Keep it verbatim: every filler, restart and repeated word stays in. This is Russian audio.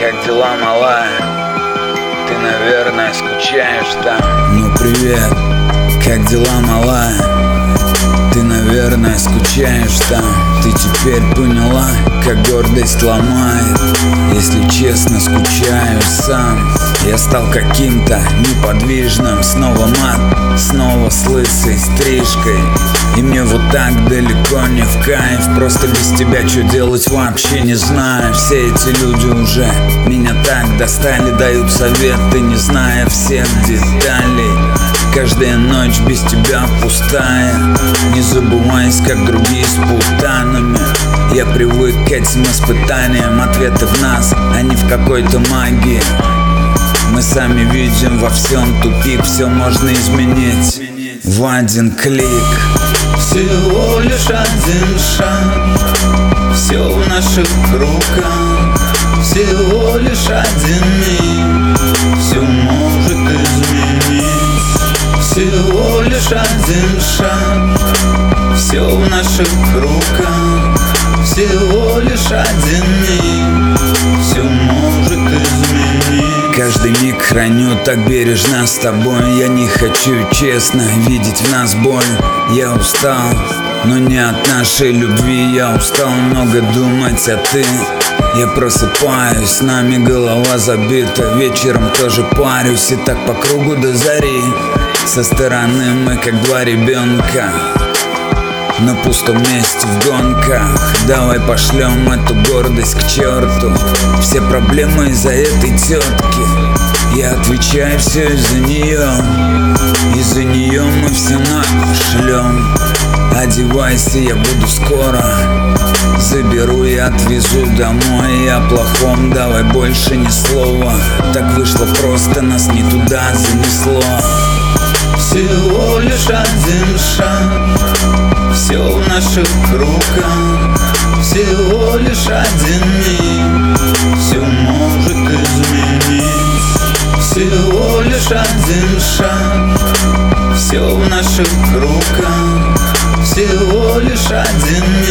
как дела, малая? Ты, наверное, скучаешь там. Ну привет, как дела, малая? Ты, наверное, скучаешь там. Ты теперь поняла, как гордость ломает. Если честно, скучаю сам. Я стал каким-то неподвижным. Снова мат, снова с лысой стрижкой. И мне вот так далеко не в кайф. Просто без тебя что делать вообще не знаю. Все эти люди уже меня так достали, дают советы, не зная всех деталей. Каждая ночь без тебя пустая. Не забываясь, как другие с путанами. Я привык к этим испытаниям. Ответы в нас, а не в какой-то магии. Мы сами видим во всем тупик. Все можно изменить в один клик. Всего лишь один шаг, все в наших руках. Всего лишь один миг, все может изменить. Всего лишь один шаг, все в наших руках. Всего лишь один миг, все может изменить. Каждый миг храню так бережно с тобой. Я не хочу, честно, видеть в нас боль. Я устал, но не от нашей любви. Я устал много думать, а ты? Я просыпаюсь, с нами голова забита. Вечером тоже парюсь, и так по кругу до зари. Со стороны мы как два ребенка на пустом месте в гонках. Давай пошлем эту гордость к черту. Все проблемы из-за этой тетки. Я отвечаю, все из-за нее. Из-за нее мы все нашлем. Одевайся, я буду скоро. Заберу и отвезу домой. Я о плохом, давай больше ни слова. Так вышло просто, нас не туда занесло. Всего лишь один шаг, все в наших руках. Всего лишь один миг, все может изменить. Всего лишь один шаг, все в наших руках. Всего лишь один миг.